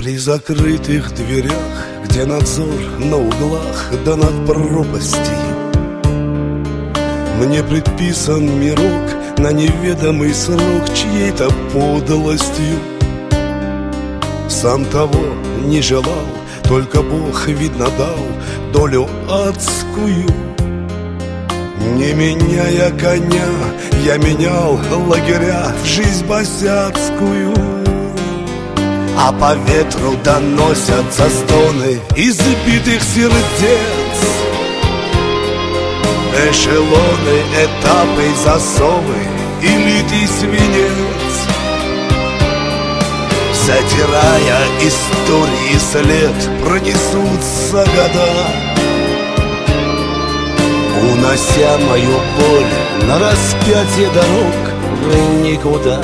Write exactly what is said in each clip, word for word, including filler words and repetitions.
При закрытых дверях, где надзор на углах да над пропастью, мне предписан мирок на неведомый срок чьей-то подлостью. Сам того не желал, только Бог, видно, дал долю адскую. Не меняя коня, я менял лагеря в жизнь босяцкую. А по ветру доносятся стоны из битых сердец. Эшелоны, этапы, засовы и литый свинец, затирая истории след, пронесутся года, унося мою боль на распятие дорог в никуда.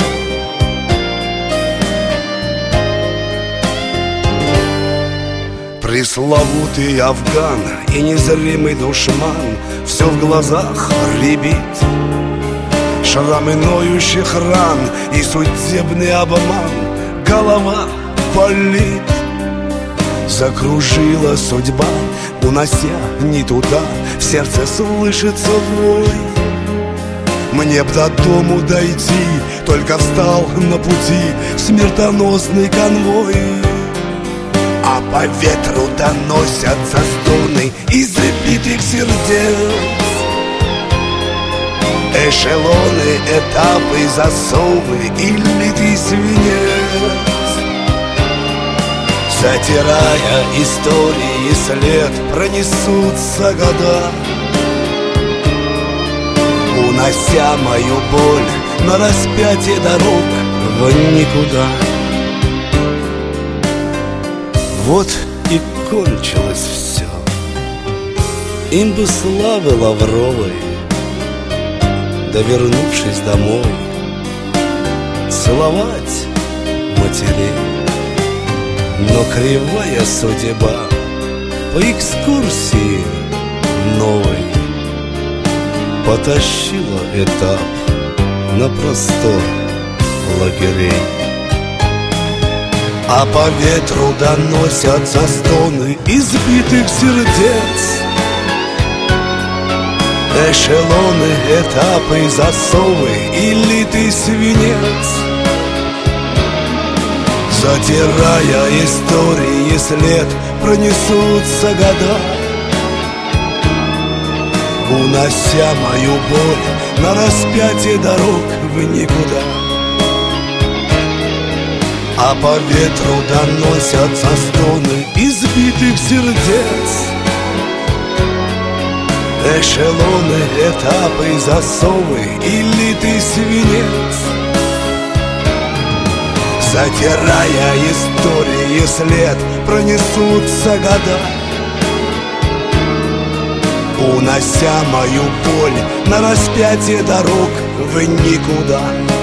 Пресловутый Афган и незримый душман все в глазах рябит. Шрамы ноющих ран и судебный обман, голова болит. Закружила судьба, унося не туда, в сердце слышится вой. Мне б до дому дойти, только встал на пути смертоносный конвой. А по ветру доносятся стоны из битых сердец. Эшелоны, этапы, засовы и литый свинец, затирая истории след, пронесутся года, унося мою боль на распятие дорог в никуда. Вот и кончилось все. Им бы славы лавровой, да вернувшись домой, целовать матерей. Но кривая судьба по экскурсии новой потащила этап на простор лагерей. А по ветру доносятся стоны избитых сердец. Эшелоны, этапы, засовы и литый свинец, затирая истории след, пронесутся года, унося мою боль на распятие дорог в никуда. А по ветру доносятся стоны избитых сердец. Эшелоны, этапы, засовы и литый свинец, затирая истории след, пронесутся года, унося мою боль на распятие дорог в никуда.